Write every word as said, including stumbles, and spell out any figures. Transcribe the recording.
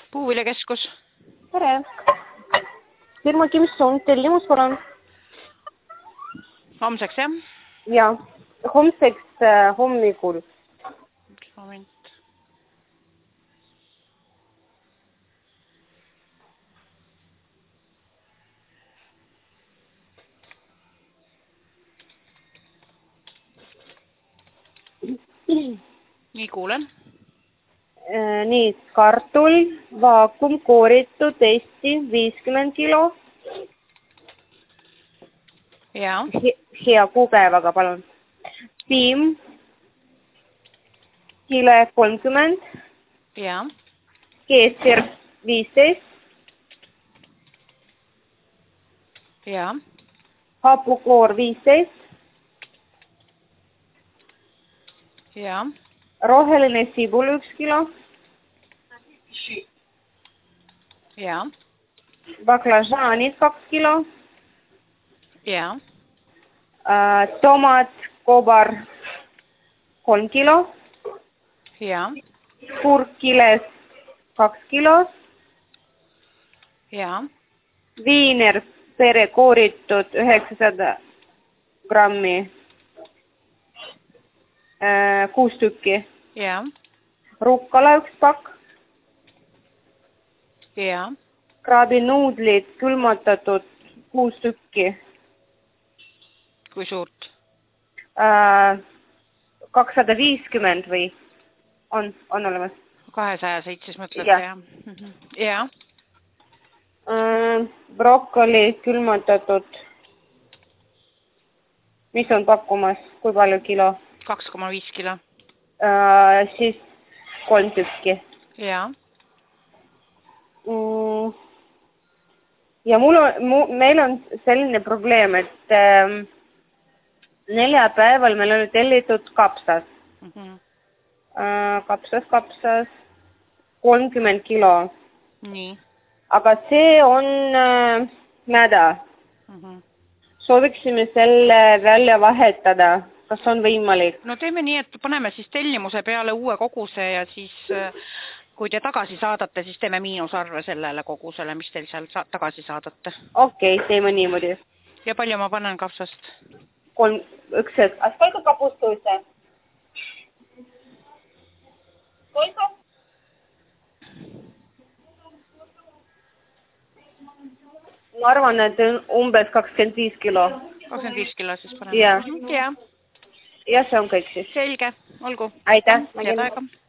Puuviljakeskus. Tere. Firma Kimson, tellimus palun. Homseks, jah? Ja, homseks äh, hommikul. Üks moment. Nii kuulen. Äh, nii, kartul, vaakum, kooritud, Eesti, viiskümmend kilo. Jaa. He, hea kuupäevaga, palun. Piim, kile kolmkümmend. Jaa. Keesir, viisteist. Jaa. Hapukoor, viisteist. Jaa. Roheline sibul, üks kilo. Jaa. Baklažaanid, kaks kilo. Jaa. Äh, tomat, kobar, kolm kilo. Jaa. Kurk kiles, kaks kilo. Jaa. Viiner, pere kooritud, üheksasada grammi. Äh, kuus tükki. Jaa. Rukkala, üks pakk. Jaa. Kraabinuudlid, külmutatud, kuus tükki. Kui suurt? Äh, kakssada viiskümmend või on, on olemas? kahesaja seitses mõtled, jah? Jaa. Jaa. Äh, brokkoli, külmutatud. Mis on pakkumas? Kui palju kilo? kaks koma viis kilo. Äh, siis kolm tükki. Jaa. Mm. Ja mul on, mu, meil on selline probleem, et äh, neljapäeval meil oli tellitud kapsas. Mm -hmm. äh, kapsas, kapsas, kolmkümmend kilo. Nii. Aga see on äh, mäda. Mm -hmm. Sooviksime selle välja vahetada. Kas on võimalik? No teeme nii, et paneme siis tellimuse peale uue koguse ja siis kui te tagasi saadate, siis teeme miinusarve sellele kogusele, mis teil seal sa tagasi saadate. Okei, okay, teeme niimoodi. Ja palju ma panen kapsast? Kolm, üks hetk. A сколько капустуется? Сколько? Ma arvan, et umbes kakskümmend viis kilo. kakskümmend viis kilo siis panen. Ja. Ja. Ja see on kõik siis. Selge, olgu. Aitäh. Head aega.